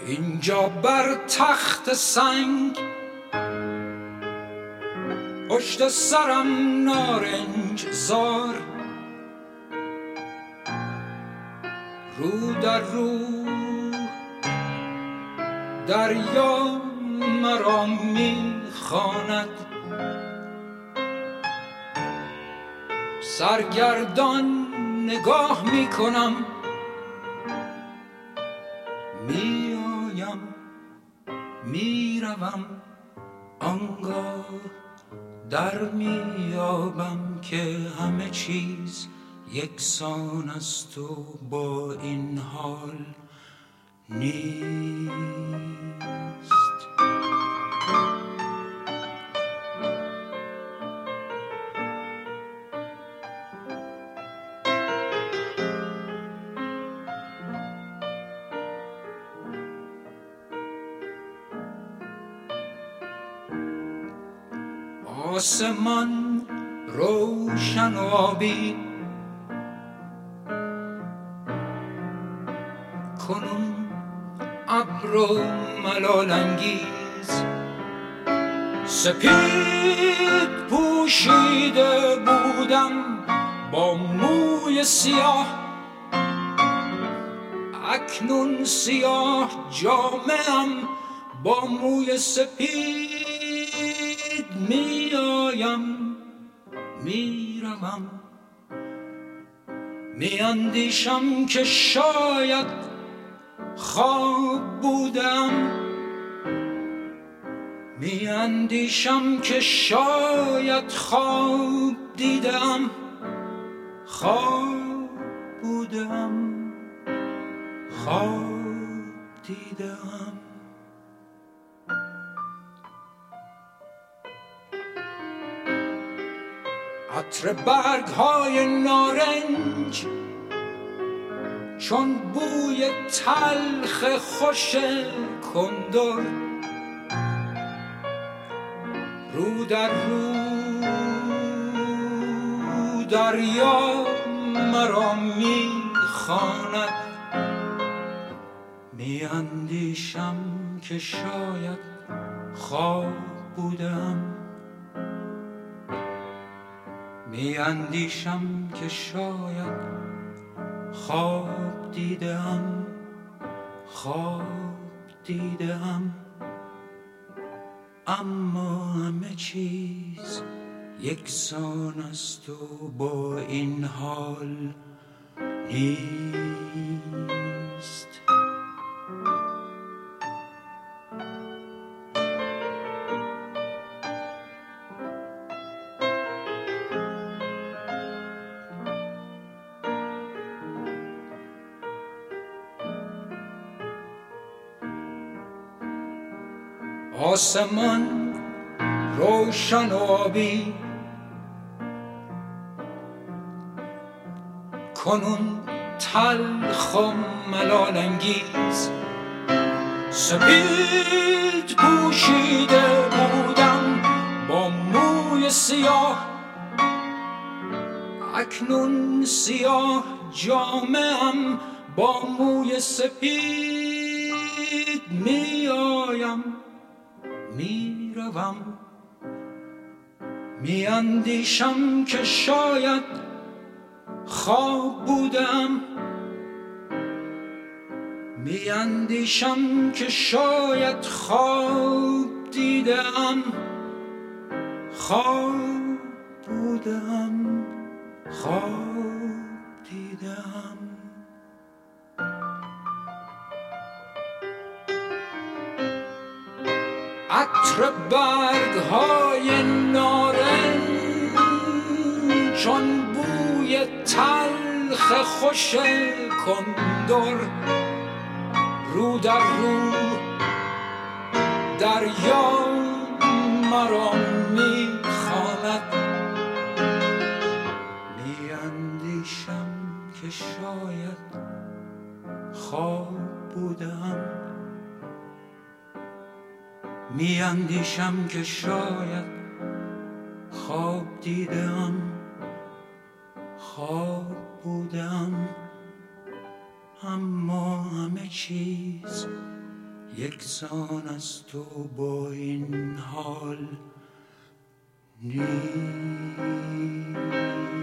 اینجا بر تخت سنگ پشت سرم نارنج زار، رو در رو دریا مرا میخواند، سرگردان نگاه میکنم، میایم میروم، آنگاه در میابم که همه چیز یکسان است و با این حال نیست. آسمان روشن و آبی کنون ابر و ملال انگیز، سپید پوشیده بودم با موی سیاه، اکنون سیاه جامه‌ام با موی سپید، میایم میروم، میاندیشم که شاید خواب بودم، میاندیشم که شاید خواب دیدم، خواب بودم، خواب دیدم. عطر برگ‌های نارنج چون بوی تلخ خوش کندر، رو در رو دریا مرا میخواند، میاندیشم که شاید خواب بودم، میاندیشم که شاید خواب دیدم، خواب دیدم، اما همه چیز یکسان است و با این حال نیست. آسمان روشن و آبی کنون تلخ و ملال انگیز، سپید پوشیده بودم با موی سیاه، اکنون سیاه جامه‌ام با موی سپید، میایم میروم، میاندیشم که شاید خواب بودم، میاندیشم که شاید خواب دیدم، خواب بودم، خواب دیدم. عطر برگ‌های نارنج چون بوی تلخ خوش کندر، رو در رو دریا مرا میخواند، میاندیشم که شاید خواب بودم، میاندیشم که شاید خواب دیدم، خواب بودم، اما همه چیز یکسان از تو با این حال نیست.